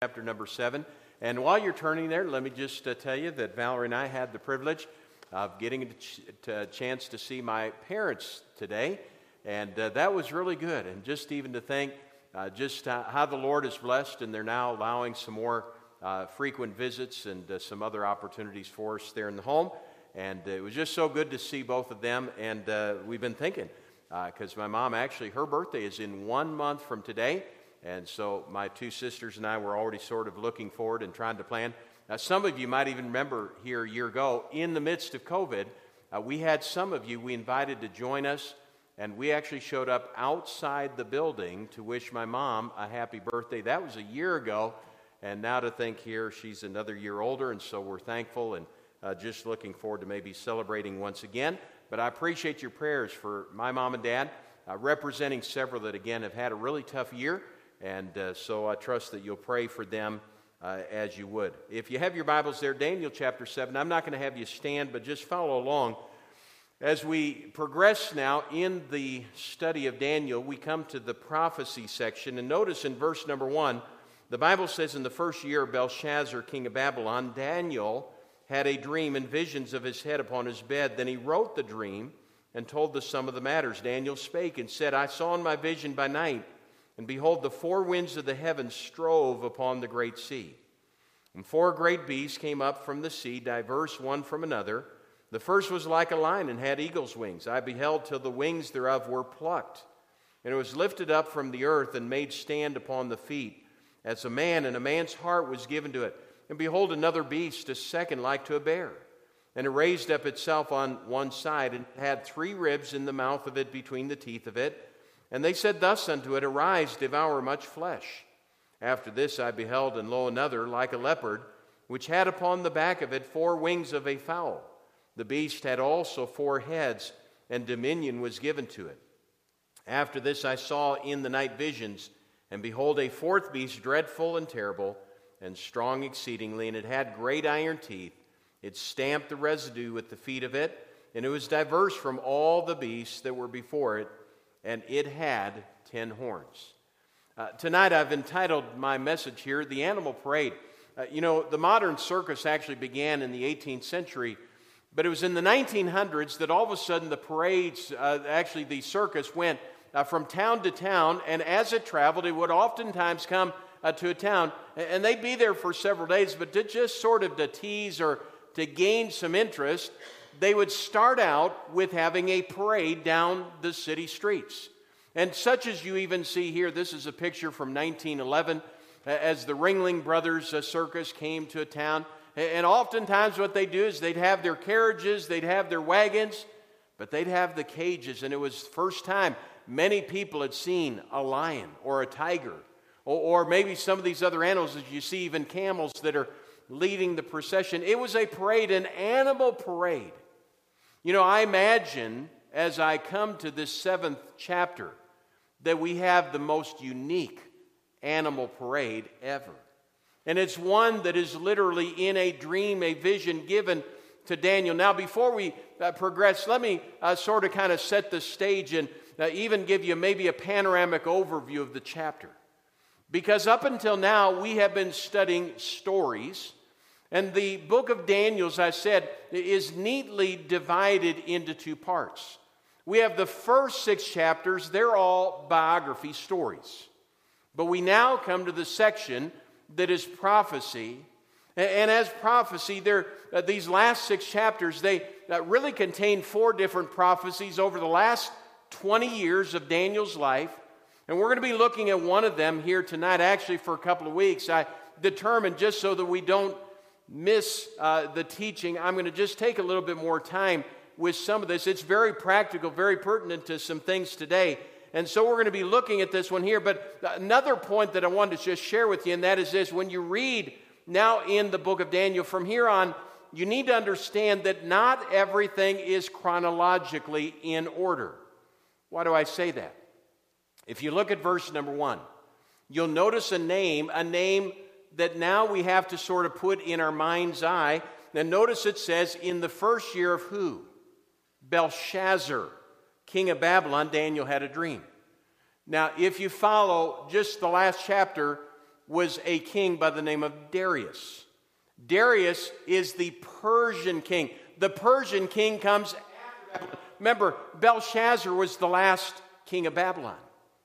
chapter number 7. And while you're turning there, let me just tell you that Valerie and I had the privilege of getting a chance to see my parents today. And that was really good. And just even to think just how the Lord is blessed, and they're now allowing some more frequent visits and some other opportunities for us there in the home. And it was just so good to see both of them. And we've been thinking, because my mom actually, her birthday is in 1 month from today. And so my two sisters and I were already sort of looking forward and trying to plan. Now, some of you might even remember here a year ago, in the midst of COVID, we had some of you we invited to join us, and we actually showed up outside the building to wish my mom a happy birthday. That was a year ago, and now to think here, she's another year older, and so we're thankful and just looking forward to maybe celebrating once again. But I appreciate your prayers for my mom and dad, representing several that, again, have had a really tough year. And so I trust that you'll pray for them as you would. If you have your Bibles there, Daniel chapter 7, I'm not going to have you stand, but just follow along. As we progress now in the study of Daniel, we come to the prophecy section. And notice in verse number 1, the Bible says, in the first year of Belshazzar, king of Babylon, Daniel had a dream and visions of his head upon his bed. Then he wrote the dream and told the sum of the matters. Daniel spake and said, I saw in my vision by night, and behold, the four winds of the heavens strove upon the great sea. And four great beasts came up from the sea, diverse one from another. The first was like a lion, and had eagle's wings. I beheld till the wings thereof were plucked. And it was lifted up from the earth, and made stand upon the feet, as a man, and a man's heart was given to it. And behold, another beast, a second like to a bear. And it raised up itself on one side, and had 3 ribs in the mouth of it between the teeth of it. And they said thus unto it, Arise, devour much flesh. After this I beheld, and lo, another, like a leopard, which had upon the back of it 4 wings of a fowl. The beast had also 4 heads, and dominion was given to it. After this I saw in the night visions, and behold, a 4th beast, dreadful and terrible, and strong exceedingly, and it had great iron teeth. It stamped the residue with the feet of it, and it was diverse from all the beasts that were before it, and it had 10 horns. Tonight I've entitled my message here, The Animal Parade. The modern circus actually began in the 18th century, but it was in the 1900s that all of a sudden the parades, the circus went from town to town, and as it traveled, it would oftentimes come to a town, and they'd be there for several days, but to just sort of to tease or to gain some interest, they would start out with having a parade down the city streets. And such as you even see here, this is a picture from 1911 as the Ringling Brothers Circus came to a town. And oftentimes what they do is they'd have their carriages, they'd have their wagons, but they'd have the cages. And it was the first time many people had seen a lion or a tiger or maybe some of these other animals, as you see even camels that are leading the procession. It was a parade, an animal parade. I imagine as I come to this 7th chapter that we have the most unique animal parade ever. And it's one that is literally in a dream, a vision given to Daniel. Now, before we progress, let me sort of kind of set the stage and even give you maybe a panoramic overview of the chapter. Because up until now, we have been studying stories. And the book of Daniel, as I said, is neatly divided into 2 parts. We have the first 6 chapters, they're all biography stories. But we now come to the section that is prophecy. And as prophecy, these last 6 chapters, they really contain 4 different prophecies over the last 20 years of Daniel's life. And we're going to be looking at one of them here tonight. Actually, for a couple of weeks, I determined, just so that we don't miss the teaching, I'm going to just take a little bit more time with some of this. It's very practical, very pertinent to some things today. And so we're going to be looking at this one here. But another point that I wanted to just share with you, and that is this. When you read now in the book of Daniel, from here on, you need to understand that not everything is chronologically in order. Why do I say that? If you look at verse number 1, you'll notice a name that now we have to sort of put in our mind's eye. Then notice it says, in the first year of who? Belshazzar, king of Babylon, Daniel had a dream. Now, if you follow just the last chapter, was a king by the name of Darius. Darius is the Persian king. The Persian king comes after Babylon. Remember, Belshazzar was the last king of Babylon.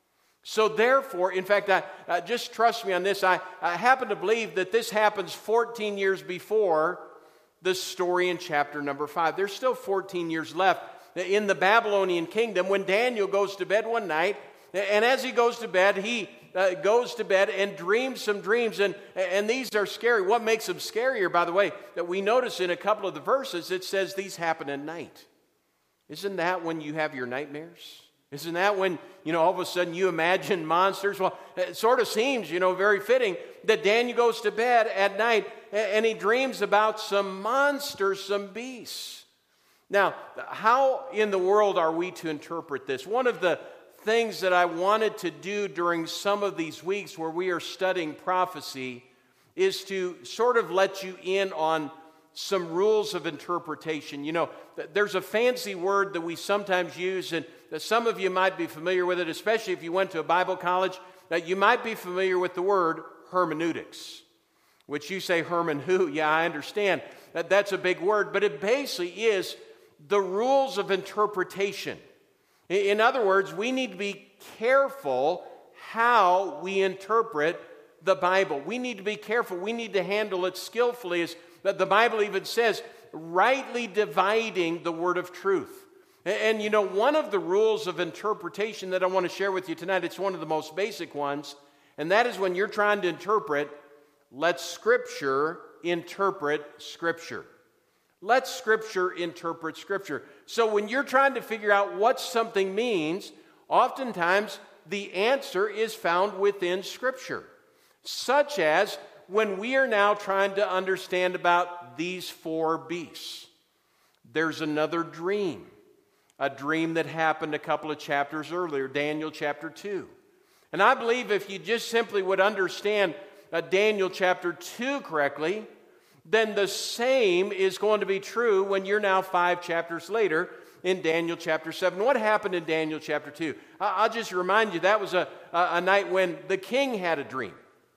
So therefore, in fact, just trust me on this, I happen to believe that this happens 14 years before the story in chapter number 5. There's still 14 years left in the Babylonian kingdom when Daniel goes to bed one night, and as he goes to bed, he goes to bed and dreams some dreams, and these are scary. What makes them scarier, by the way, that we notice in a couple of the verses, it says these happen at night. Isn't that when you have your nightmares? Isn't that when, all of a sudden you imagine monsters? Well, it sort of seems, very fitting that Daniel goes to bed at night and he dreams about some monsters, some beasts. Now, how in the world are we to interpret this? One of the things that I wanted to do during some of these weeks where we are studying prophecy is to sort of let you in on some rules of interpretation. There's a fancy word that we sometimes use, and some of you might be familiar with it, especially if you went to a Bible college, that you might be familiar with the word hermeneutics, which you say, Herman who? Yeah, I understand. That's a big word, but it basically is the rules of interpretation. In other words, we need to be careful how we interpret the Bible. We need to be careful. We need to handle it skillfully, as the Bible even says, rightly dividing the word of truth. And one of the rules of interpretation that I want to share with you tonight, it's one of the most basic ones, and that is when you're trying to interpret, let Scripture interpret Scripture. Let Scripture interpret Scripture. So when you're trying to figure out what something means, oftentimes the answer is found within Scripture. Such as when we are now trying to understand about these 4 beasts. There's another dream. A dream that happened a couple of chapters earlier, Daniel chapter 2. And I believe if you just simply would understand Daniel chapter 2 correctly, then the same is going to be true when you're now 5 chapters later in Daniel chapter 7. What happened in Daniel chapter 2? I'll just remind you, that was a night when the king had a dream.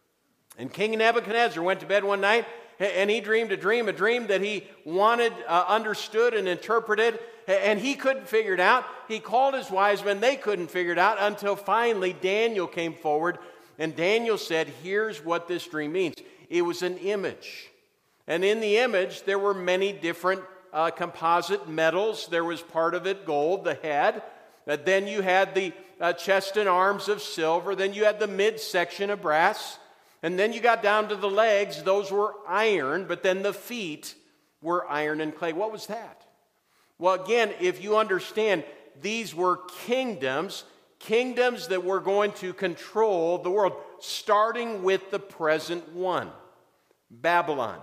And King Nebuchadnezzar went to bed one night, and he dreamed a dream that he wanted understood and interpreted, and he couldn't figure it out. He called his wise men. They couldn't figure it out until finally Daniel came forward, and Daniel said, here's what this dream means. It was an image. And in the image, there were many different composite metals. There was part of it gold, the head. Then you had the chest and arms of silver. Then you had the midsection of brass. And then you got down to the legs. Those were iron. But then the feet were iron and clay. What was that? Well, again, if you understand, these were kingdoms that were going to control the world, starting with the present one, Babylon.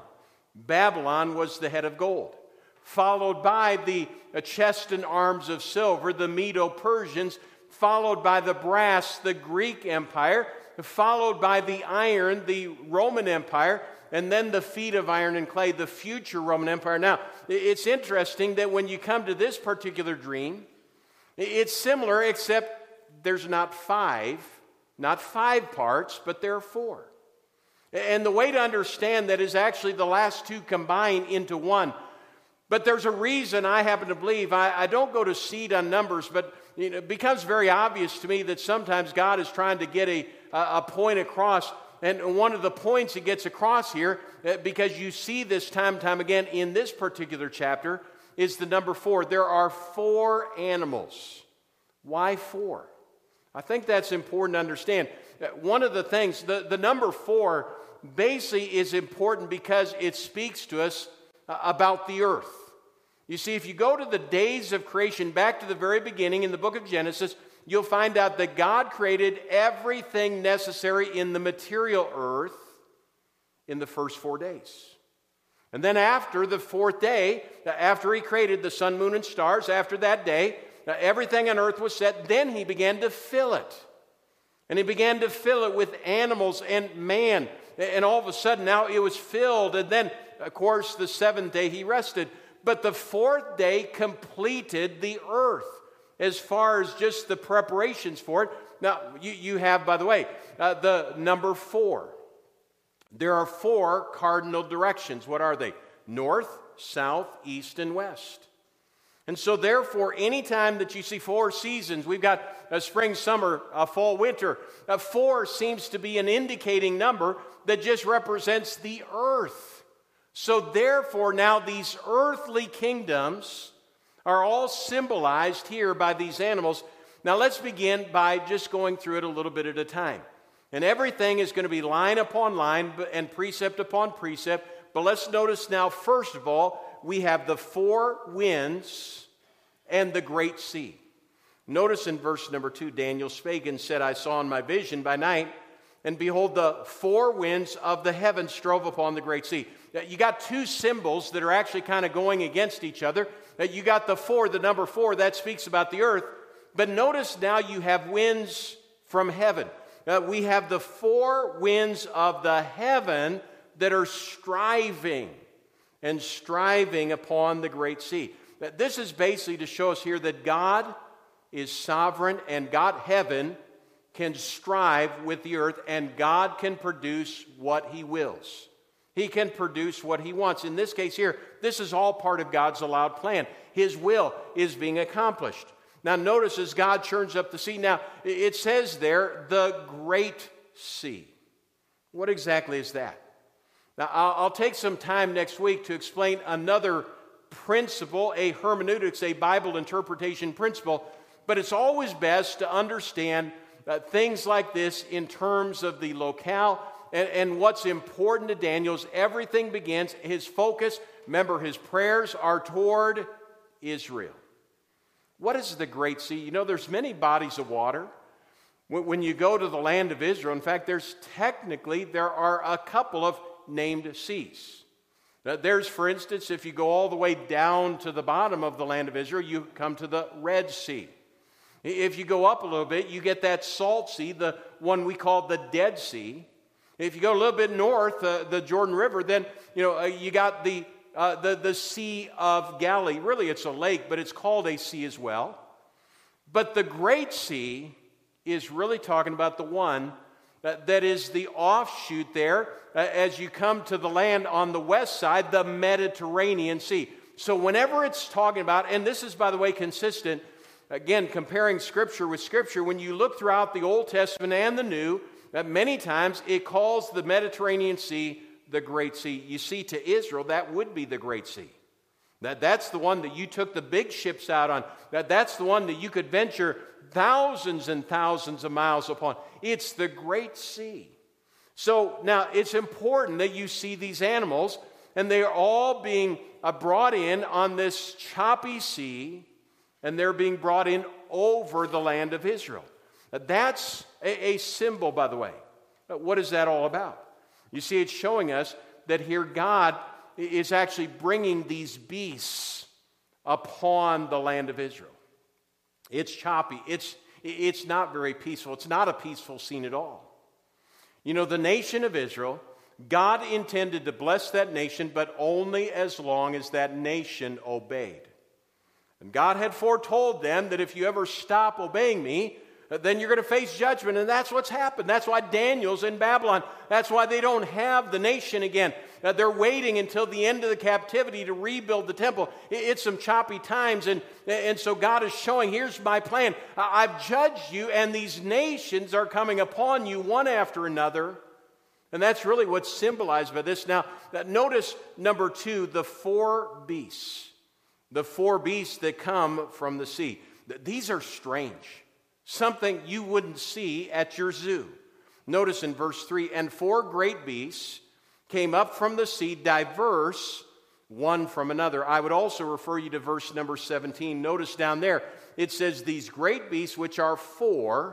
Babylon was the head of gold, followed by the chest and arms of silver, the Medo-Persians, followed by the brass, the Greek Empire, followed by the iron, the Roman Empire, and then the feet of iron and clay, the future Roman Empire. Now, it's interesting that when you come to this particular dream, it's similar, except there's not five parts, but there are 4. And the way to understand that is actually the last 2 combine into one. But there's a reason I happen to believe. I don't go to seed on numbers, but it becomes very obvious to me that sometimes God is trying to get a point across. And one of the points he gets across here, because you see this time and time again in this particular chapter, is the number 4. There are 4 animals. Why 4? I think that's important to understand. One of the things, the number 4 basically is important because it speaks to us about the earth. You see, if you go to the days of creation, back to the very beginning in the book of Genesis, you'll find out that God created everything necessary in the material earth in the first 4 days. And then after the 4th day, after he created the sun, moon, and stars, after that day, everything on earth was set, then he began to fill it. And he began to fill it with animals and man. And all of a sudden now it was filled. And then, of course, the 7th day he rested. But the 4th day completed the earth as far as just the preparations for it. Now, you have, by the way, the number 4. There are 4 cardinal directions. What are they? North, south, east, and west. And so therefore, anytime that you see 4 seasons, we've got a spring, summer, a fall, winter. 4 seems to be an indicating number that just represents the earth. So therefore, now these earthly kingdoms are all symbolized here by these animals. Now let's begin by just going through it a little bit at a time. And everything is going to be line upon line and precept upon precept. But let's notice now, first of all, we have the 4 winds and the great sea. Notice in verse number 2, Daniel spake and said, I saw in my vision by night, and behold, the 4 winds of the heavens strove upon the great sea. You got 2 symbols that are actually kind of going against each other. You got the 4, the number 4, that speaks about the earth. But notice now you have winds from heaven. We have the 4 winds of the heaven that are striving upon the great sea. This is basically to show us here that God is sovereign, and God, heaven, can strive with the earth, and God can produce what He wills. He can produce what He wants. In this case here, this is all part of God's allowed plan. His will is being accomplished. Now notice as God churns up the sea, now it says there, the great sea. What exactly is that? Now I'll take some time next week to explain another principle, a hermeneutics, a Bible interpretation principle, but it's always best to understand things like this in terms of the locale. And what's important to Daniel is everything begins, his focus, remember his prayers are toward Israel. What is the Great Sea? You know, there's many bodies of water. When you go to the land of Israel, in fact, there are a couple of named seas. There's, for instance, if you go all the way down to the bottom of the land of Israel, you come to the Red Sea. If you go up a little bit, you get that Salt Sea, the one we call the Dead Sea. If you go a little bit north, the Jordan River, then you got the Sea of Galilee. Really, it's a lake, but it's called a sea as well. But the Great Sea is really talking about the one that is the offshoot there as you come to the land on the west side, the Mediterranean Sea. So whenever it's talking about, and this is, by the way, consistent, again, comparing Scripture with Scripture, when you look throughout the Old Testament and the New, many times it calls the Mediterranean Sea the Great Sea. You see, to Israel, that would be the Great Sea. That's the one that you took the big ships out on. That's the one that you could venture thousands and thousands of miles upon. It's the Great Sea. So now it's important that you see these animals, and they are all being brought in on this choppy sea, and they're being brought in over the land of Israel. That's a symbol, by the way. What is that all about? You see, it's showing us that here God is actually bringing these beasts upon the land of Israel. It's choppy. It's not very peaceful. It's not a peaceful scene at all. You know, the nation of Israel, God intended to bless that nation, but only as long as that nation obeyed. And God had foretold them that if you ever stop obeying me, then you're going to face judgment. And that's what's happened. That's why Daniel's in Babylon. That's why they don't have the nation again. They're waiting until the end of the captivity to rebuild the temple. It's some choppy times. And so God is showing, here's my plan. I've judged you, and these nations are coming upon you one after another. And that's really what's symbolized by this. Now, notice number 2, the 4 beasts. The 4 beasts that come from the sea. These are strange. Something you wouldn't see at your zoo. Notice in verse 3, and 4 great beasts came up from the sea, diverse one from another. I would also refer you to verse number 17. Notice down there, it says, these great beasts, which are 4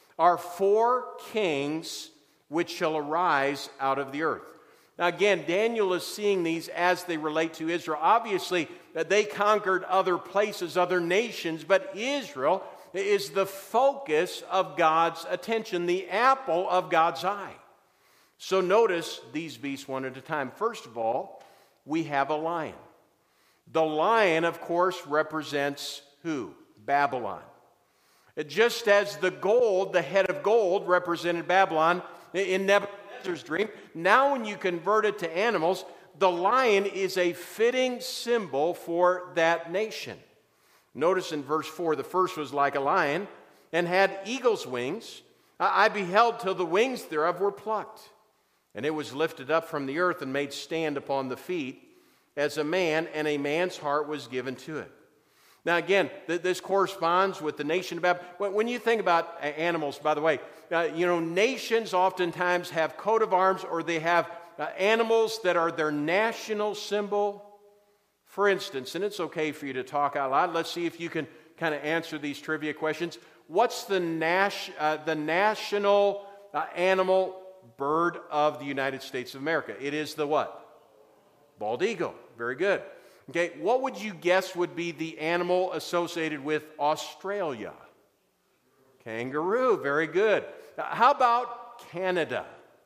kings which shall arise out of the earth. Now again, Daniel is seeing these as they relate to Israel. Obviously, they conquered other places, other nations, but Israel is the focus of God's attention, the apple of God's eye. So notice these beasts one at a time. First of all, we have a lion. The lion, of course, represents who? Babylon. Just as the gold, the head of gold, represented Babylon in Nebuchadnezzar, Nebuchadnezzar's dream. Now when you convert it to animals, the lion is a fitting symbol for that nation. Notice in verse 4, the first was like a lion and had eagle's wings. I beheld till the wings thereof were plucked. And it was lifted up from the earth and made stand upon the feet as a man, and a man's heart was given to it. Now again, this corresponds with the nation of Babylon. When you think about animals, by the way, nations oftentimes have coat of arms, or they have animals that are their national symbol. For instance, and it's okay for you to talk out loud, let's see if you can kind of answer these trivia questions. What's the national animal bird of the United States of America? It is the what? Bald eagle. Very good. Okay, what would you guess would be the animal associated with Australia? Kangaroo. Very good. How about Canada?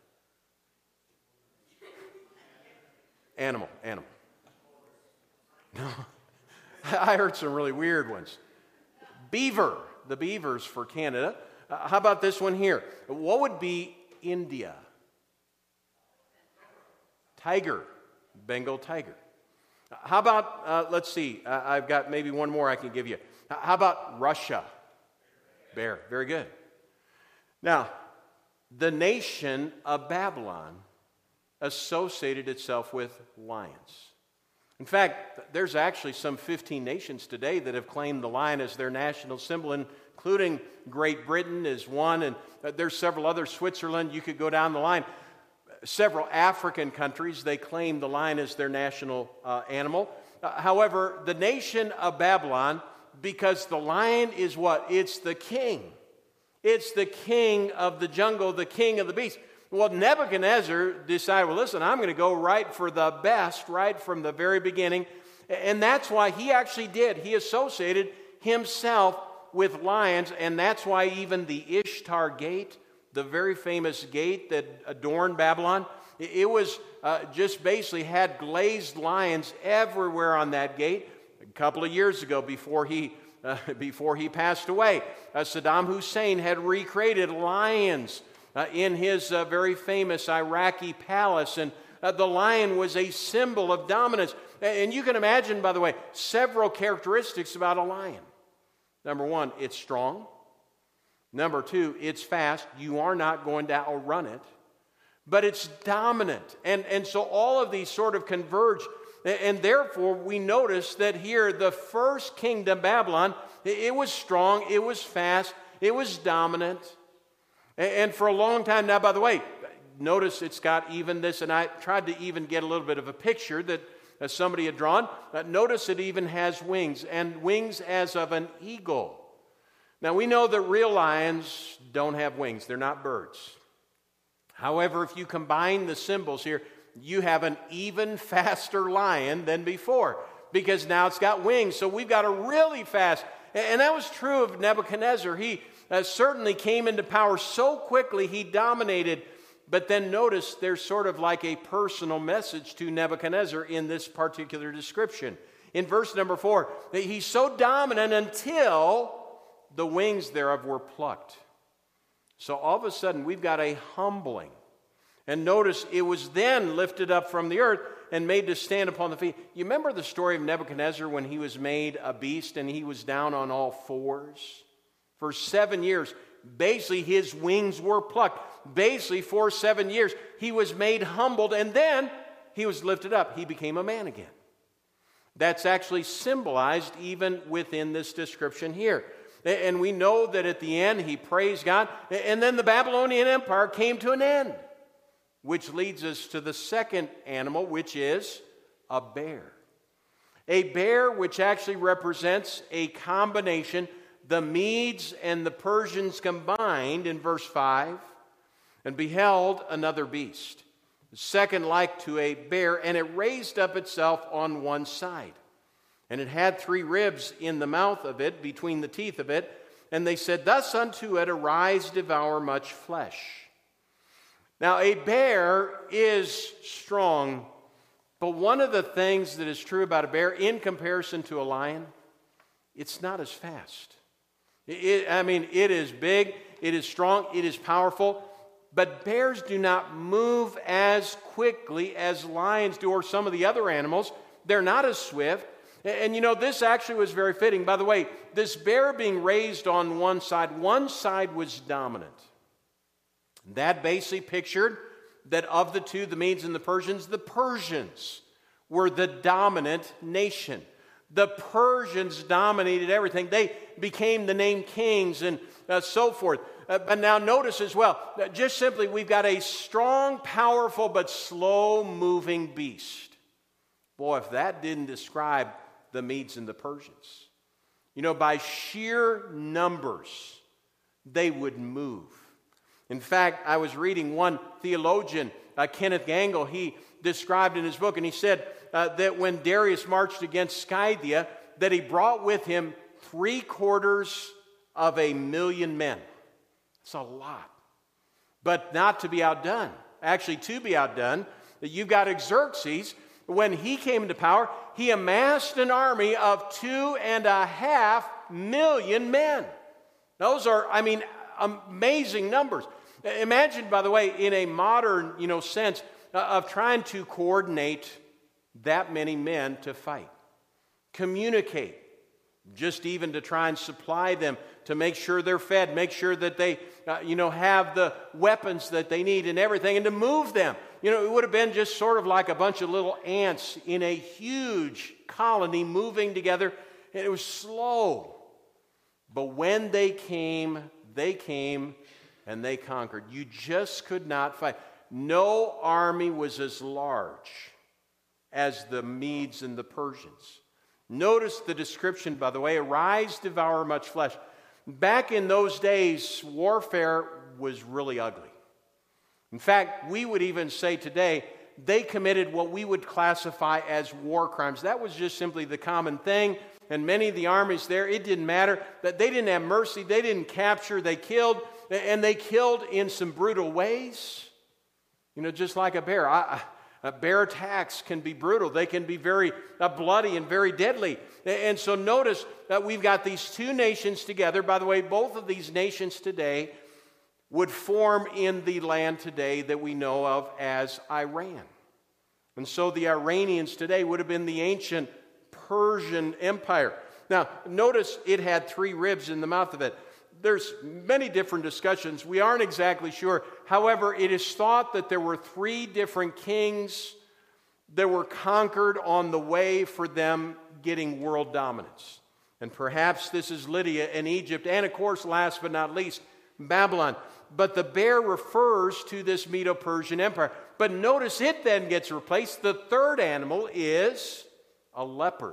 Animal. No, I heard some really weird ones. Beaver. The beavers for Canada. How about this one here? What would be India? Tiger. Bengal tiger. How about, let's see, I've got maybe one more I can give you. How about Russia? Bear. Very good. Now, the nation of Babylon associated itself with lions. In fact, there's actually some 15 nations today that have claimed the lion as their national symbol, including Great Britain is one, and there's several others. Switzerland, you could go down the line. Several African countries, they claim the lion as their national animal. However, the nation of Babylon, because the lion is what? It's the king. It's the king of the jungle, the king of the beasts. Well, Nebuchadnezzar decided, well, listen, I'm going to go right for the best, right from the very beginning. And that's why he actually did. He associated himself with lions, and that's why even the Ishtar Gate, the very famous gate that adorned Babylon, it was just basically had glazed lions everywhere on that gate. A couple of years ago, before he passed away, Saddam Hussein had recreated lions in his very famous Iraqi palace, and the lion was a symbol of dominance. And you can imagine, by the way, several characteristics about a lion. Number one, it's strong. Number two, it's fast. You are not going to outrun it. But it's dominant. And so all of these sort of converge. And therefore, we notice that here, the first kingdom, Babylon, it was strong, it was fast, it was dominant. And for a long time now, by the way, notice it's got even this, and I tried to even get a little bit of a picture that somebody had drawn. Notice it even has wings, and wings as of an eagle. Now, we know that real lions don't have wings. They're not birds. However, if you combine the symbols here, you have an even faster lion than before, because now it's got wings. So we've got a really fast, and that was true of Nebuchadnezzar. He certainly came into power so quickly, he dominated. But then notice there's sort of like a personal message to Nebuchadnezzar in this particular description. In verse number 4, that he's so dominant until the wings thereof were plucked. So all of a sudden, we've got a humbling. And notice it was then lifted up from the earth and made to stand upon the feet. You remember the story of Nebuchadnezzar when he was made a beast and he was down on all fours? For 7 years, basically his wings were plucked. Basically for 7 years, he was made humbled, and then he was lifted up. He became a man again. That's actually symbolized even within this description here. And we know that at the end, he praised God. And then the Babylonian Empire came to an end, which leads us to the second animal, which is a bear. A bear which actually represents a combination, the Medes and the Persians combined in verse 5, and beheld another beast, second like to a bear, and it raised up itself on one side. And it had 3 ribs in the mouth of it, between the teeth of it. And they said, thus unto it, arise, devour much flesh. Now, a bear is strong, but one of the things that is true about a bear in comparison to a lion, it's not as fast. It is big, it is strong, it is powerful, but bears do not move as quickly as lions do or some of the other animals. They're not as swift. And this actually was very fitting. By the way, this bear being raised on one side was dominant. That basically pictured that of the two, the Medes and the Persians were the dominant nation. The Persians dominated everything. They became the named kings and so forth. But now notice as well, just simply we've got a strong, powerful, but slow-moving beast. Boy, if that didn't describe the Medes and the Persians. By sheer numbers, they would move. In fact, I was reading one theologian, Kenneth Gangle, he described in his book, and he said that when Darius marched against Scythia, that he brought with him 750,000 men. It's a lot. But not to be outdone. Actually, to be outdone, you've got Xerxes. When he came into power, he amassed an army of 2.5 million men. Those are, amazing numbers. Imagine, by the way, in a modern, sense of trying to coordinate that many men to fight, communicate, just even to try and supply them, to make sure they're fed, make sure that they, have the weapons that they need and everything, and to move them. It would have been just sort of like a bunch of little ants in a huge colony moving together, and it was slow. But when they came and they conquered. You just could not fight. No army was as large as the Medes and the Persians. Notice the description, by the way, arise, devour much flesh. Back in those days, warfare was really ugly. In fact, we would even say today, they committed what we would classify as war crimes. That was just simply the common thing. And many of the armies there, it didn't matter. That they didn't have mercy. They didn't capture. They killed. And they killed in some brutal ways. Just like a bear. Bear attacks can be brutal. They can be very bloody and very deadly. And so notice that we've got these two nations together. By the way, both of these nations today would form in the land today that we know of as Iran. And so the Iranians today would have been the ancient Persian Empire. Now, notice it had 3 ribs in the mouth of it. There's many different discussions. We aren't exactly sure. However, it is thought that there were 3 different kings that were conquered on the way for them getting world dominance. And perhaps this is Lydia and Egypt, and of course, last but not least, Babylon. But the bear refers to this Medo-Persian Empire. But notice it then gets replaced. The third animal is a leopard.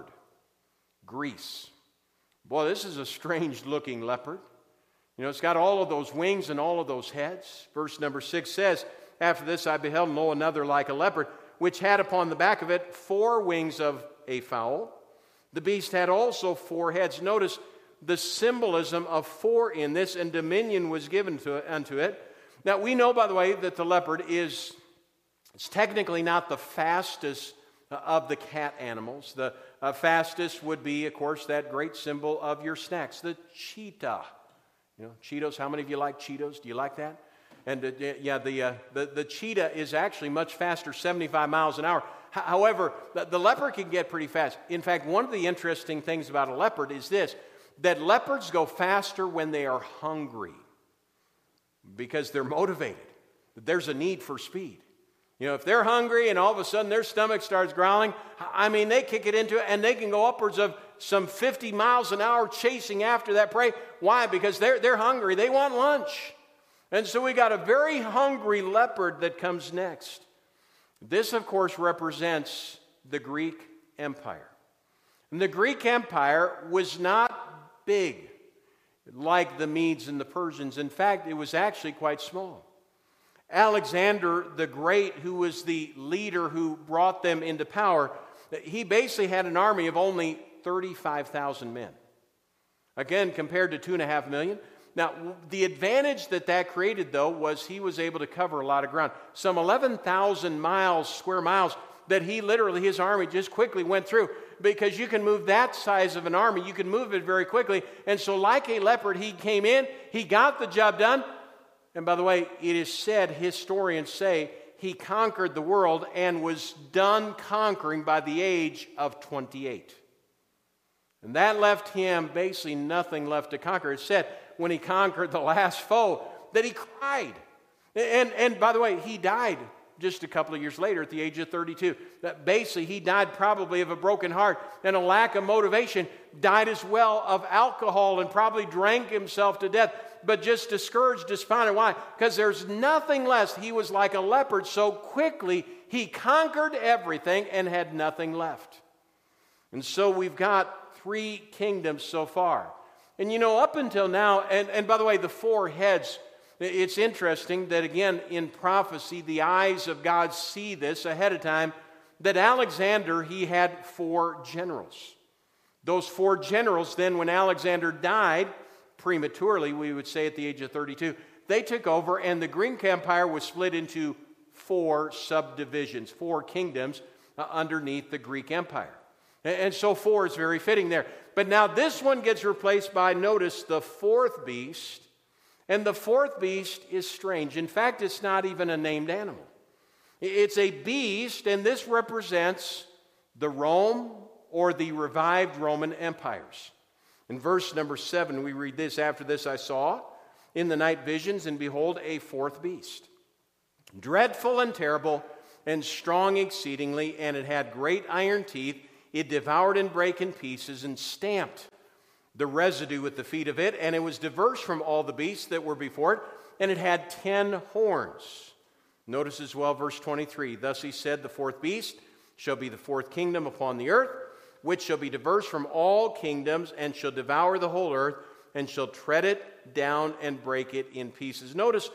Greece. Boy, this is a strange-looking leopard. It's got all of those wings and all of those heads. Verse number 6 says, after this I beheld, lo, another like a leopard, which had upon the back of it 4 wings of a fowl. The beast had also 4 heads. Notice the symbolism of 4 in this, and dominion was given unto it. Now, we know, by the way, that the leopard it's technically not the fastest of the cat animals. The fastest would be, of course, that great symbol of your snacks, the cheetah. Cheetos. How many of you like Cheetos? Do you like that? And the cheetah is actually much faster, 75 miles an hour. However, the leopard can get pretty fast. In fact, one of the interesting things about a leopard is this, that leopards go faster when they are hungry because they're motivated. There's a need for speed. If they're hungry and all of a sudden their stomach starts growling, they kick it into it and they can go upwards of some 50 miles an hour chasing after that prey. Why? Because they're hungry. They want lunch. And so we got a very hungry leopard that comes next. This, of course, represents the Greek Empire. And the Greek Empire was not big like the Medes and the Persians. In fact, it was actually quite small. Alexander the Great, who was the leader who brought them into power, he basically had an army of only 35,000 men. Again, compared to 2.5 million. Now, the advantage that created, though, was he was able to cover a lot of ground. Some 11,000 square miles that his army just quickly went through. Because you can move that size of an army, you can move it very quickly. And so like a leopard, he came in, he got the job done, And by the way, it is said, historians say, he conquered the world and was done conquering by the age of 28. And that left him basically nothing left to conquer. It said when he conquered the last foe that he cried. And by the way, he died just a couple of years later at the age of 32. That basically he died probably of a broken heart and a lack of motivation. Died as well of alcohol and probably drank himself to death. But just discouraged, despondent. Why? Because there's nothing less. He was like a leopard. So quickly he conquered everything and had nothing left. And so we've got 3 kingdoms so far. And up until now, and by the way, the 4 heads, it's interesting that again in prophecy, the eyes of God see this ahead of time, that Alexander, he had 4 generals. Those 4 generals then, when Alexander died, prematurely, we would say at the age of 32, they took over and the Greek Empire was split into 4 subdivisions, 4 kingdoms underneath the Greek Empire. And so 4 is very fitting there. But now this one gets replaced by, notice, the 4th beast. And the 4th beast is strange. In fact, it's not even a named animal. It's a beast, and this represents the Rome or the revived Roman empires. In verse number 7, we read this, "After this I saw in the night visions, and behold, a 4th beast, dreadful and terrible, and strong exceedingly, and it had great iron teeth. It devoured and brake in pieces, and stamped the residue with the feet of it, and it was diverse from all the beasts that were before it, and it had 10 horns. Notice as well verse 23, "Thus he said, the 4th beast shall be the 4th kingdom upon the earth, which shall be diverse from all kingdoms, and shall devour the whole earth, and shall tread it down and break it in pieces." Notice,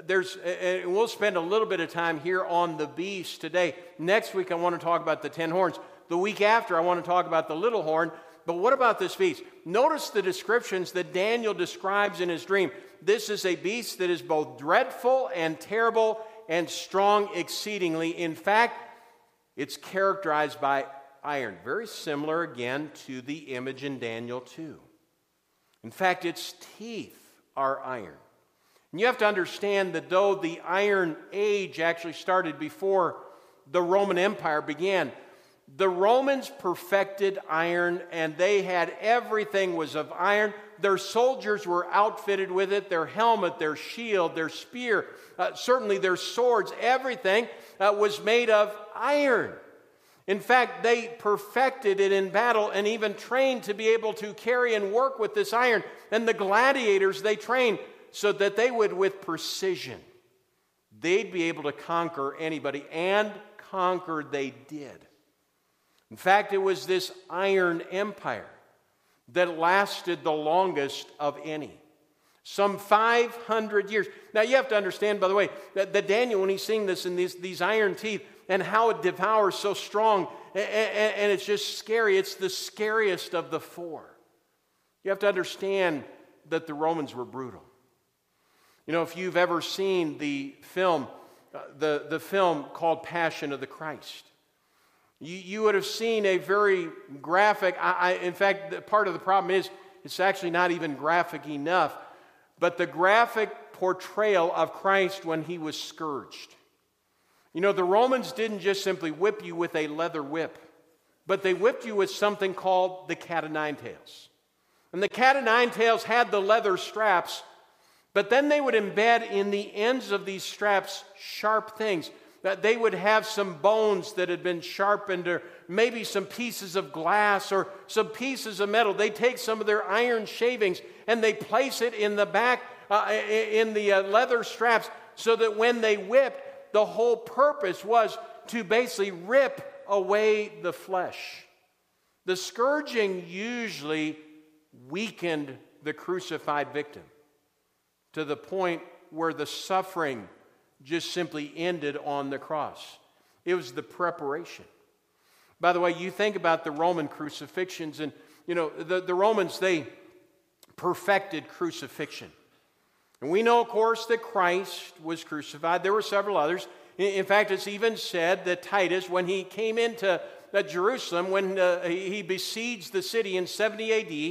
and we'll spend a little bit of time here on the beast today. Next week I want to talk about the 10 horns. The week after I want to talk about the little horn. But what about this beast? Notice the descriptions that Daniel describes in his dream. This is a beast that is both dreadful and terrible and strong exceedingly. In fact, it's characterized by iron. Very similar again to the image in Daniel 2. In fact, its teeth are iron. And you have to understand that though the Iron Age actually started before the Roman Empire began, the Romans perfected iron, and they had everything was of iron. Their soldiers were outfitted with it, their helmet, their shield, their spear, certainly their swords, everything was made of iron. In fact, they perfected it in battle and even trained to be able to carry and work with this iron. And the gladiators, they trained so that they would, with precision, they'd be able to conquer anybody, and conquer they did. In fact, it was this iron empire that lasted the longest of any. Some 500 years. Now you have to understand, by the way, that Daniel, when he's seeing this in these iron teeth and how it devours so strong, and it's just scary. It's the scariest of the 4. You have to understand that the Romans were brutal. If you've ever seen the film, the film called Passion of the Christ, you would have seen a very graphic, in fact, part of the problem is it's actually not even graphic enough, but the graphic portrayal of Christ when he was scourged. The Romans didn't just simply whip you with a leather whip, but they whipped you with something called the cat o' nine tails. And the cat o' nine tails had the leather straps, but then they would embed in the ends of these straps sharp things. That they would have some bones that had been sharpened, or maybe some pieces of glass or some pieces of metal. They take some of their iron shavings and they place it in the back, in the leather straps, so that when they whipped, the whole purpose was to basically rip away the flesh. The scourging usually weakened the crucified victim to the point where the suffering just simply ended on the cross. It was the preparation. By the way, you think about the Roman crucifixions, and the Romans, they perfected crucifixion. And we know, of course, that Christ was crucified. There were several others. In fact, it's even said that Titus, when he came into Jerusalem, when he besieged the city in 70 AD,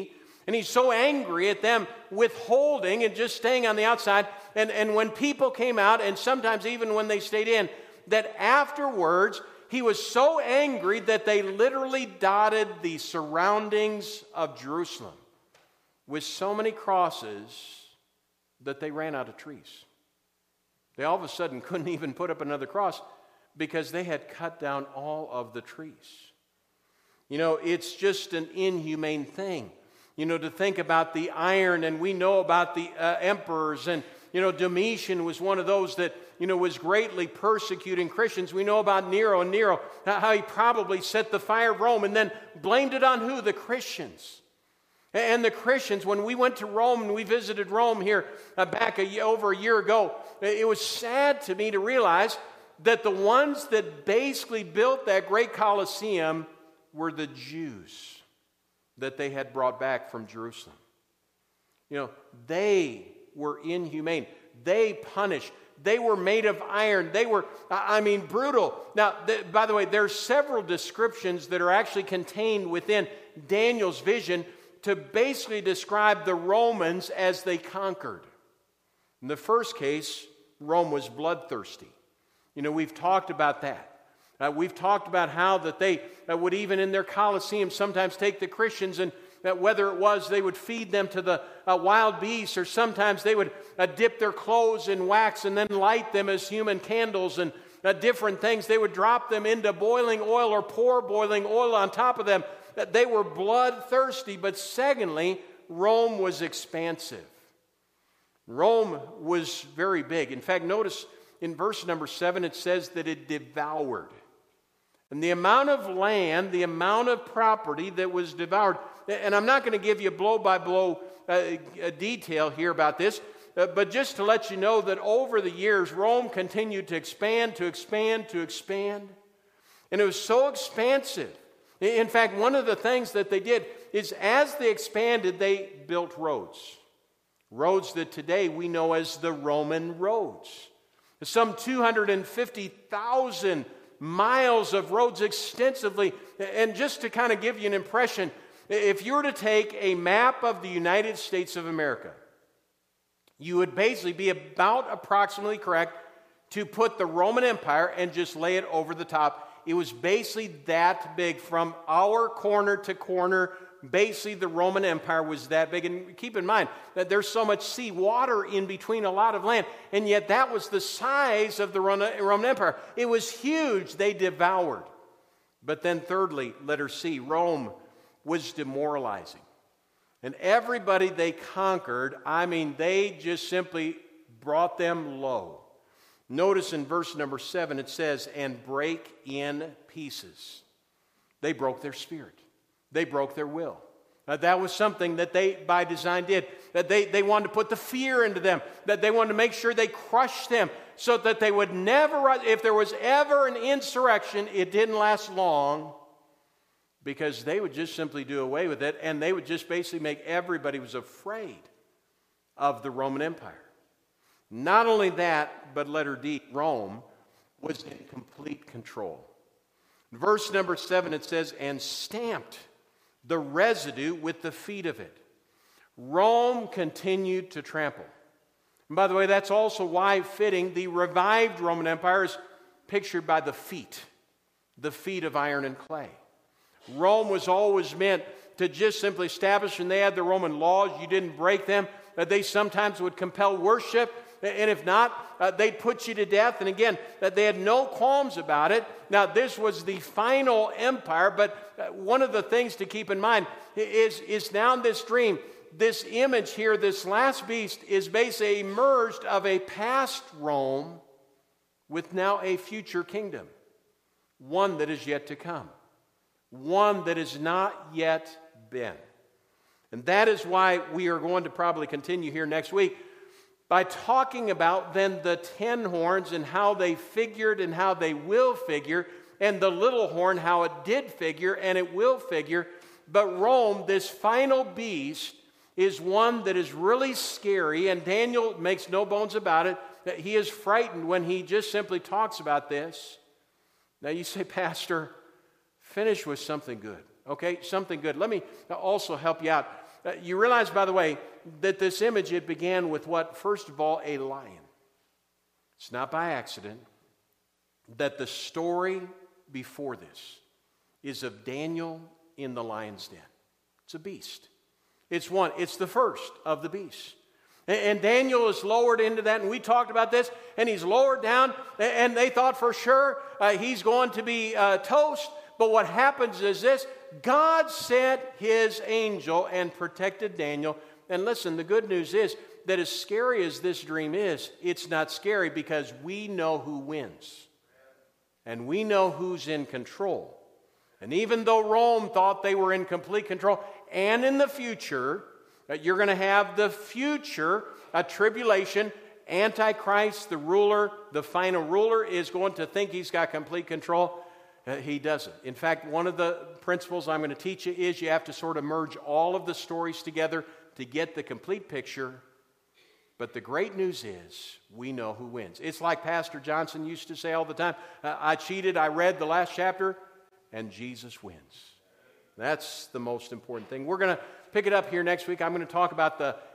And he's so angry at them withholding and just staying on the outside. And when people came out, and sometimes even when they stayed in, that afterwards he was so angry that they literally dotted the surroundings of Jerusalem with so many crosses that they ran out of trees. They all of a sudden couldn't even put up another cross because they had cut down all of the trees. You know, it's just an inhumane thing, you know, to think about the iron, and we know about the emperors, and, you know, Domitian was one of those that, you know, was greatly persecuting Christians. We know about Nero, and Nero, how he probably set the fire of Rome and then blamed it on who? The Christians. And the Christians, when we went to Rome and we visited Rome here back over a year ago, it was sad to me to realize that the ones that basically built that great Colosseum were the Jews that they had brought back from Jerusalem. You know, they were inhumane. They punished. They were made of iron. They were, brutal. Now, by the way, there's several descriptions that are actually contained within Daniel's vision to basically describe the Romans as they conquered. In the first case, Rome was bloodthirsty. You know, we've talked about that. We've talked about how that they would even in their Colosseum sometimes take the Christians, and that whether it was they would feed them to the wild beasts, or sometimes they would dip their clothes in wax and then light them as human candles, and different things. They would drop them into boiling oil or pour boiling oil on top of them. That they were bloodthirsty. But secondly, Rome was expansive. Rome was very big. In fact, notice in verse number 7, it says that it devoured. And the amount of land, the amount of property that was devoured, and I'm not going to give you blow-by-blow detail here about this, but just to let you know that over the years, Rome continued to expand, to expand, to expand. And it was so expansive. In fact, one of the things that they did is as they expanded, they built roads. Roads that today we know as the Roman roads. Some 250,000 miles of roads extensively. And just to kind of give you an impression, if you were to take a map of the United States of America, you would basically be about approximately correct to put the Roman Empire and just lay it over the top. It was basically that big from our corner to corner. Basically, the Roman Empire was that big. And keep in mind that there's so much sea water in between a lot of land. And yet that was the size of the Roman Empire. It was huge. They devoured. But then thirdly, letter C, Rome was demoralizing. And everybody they conquered, they just simply brought them low. Notice in verse number 7, it says, and break in pieces. They broke their spirit. They broke their will. That was something that they, by design, did. That they wanted to put the fear into them. That they wanted to make sure they crushed them so that they would never, if there was ever an insurrection, it didn't last long because they would just simply do away with it, and they would just basically make everybody was afraid of the Roman Empire. Not only that, but letter D, Rome was in complete control. Verse number 7, it says, and stamped the residue with the feet of it. Rome continued to trample. And by the way, that's also why fitting the revived Roman Empire is pictured by the feet of iron and clay. Rome was always meant to just simply establish, and they had the Roman laws. You didn't break them. They sometimes would compel worship. And if not, they'd put you to death. And again, they had no qualms about it. Now, this was the final empire, but one of the things to keep in mind is now in this dream, this image here, this last beast, is basically emerged of a past Rome with now a future kingdom. One that is yet to come. One that has not yet been. And that is why we are going to probably continue here next week by talking about then the 10 horns and how they figured and how they will figure, and the little horn, how it did figure and it will figure. But Rome, this final beast, is one that is really scary, and Daniel makes no bones about it, that he is frightened when he just simply talks about this. Now you say, Pastor, finish with something good. Okay, something good. Let me also help you out. You realize, by the way, that this image, it began with what? First of all, a lion. It's not by accident that the story before this is of Daniel in the lion's den. It's a beast. It's the first of the beasts. And Daniel is lowered into that, and we talked about this, and he's lowered down, and they thought for sure he's going to be toast. But what happens is this: God sent his angel and protected Daniel. And listen, the good news is that as scary as this dream is, it's not scary because we know who wins. And we know who's in control. And even though Rome thought they were in complete control, and in the future, you're going to have the future, a tribulation, Antichrist, the ruler, the final ruler, is going to think he's got complete control. He doesn't. In fact, one of the principles I'm going to teach you is you have to sort of merge all of the stories together to get the complete picture. But the great news is we know who wins. It's like Pastor Johnson used to say all the time, I cheated, I read the last chapter, and Jesus wins. That's the most important thing. We're going to pick it up here next week. I'm going to talk about the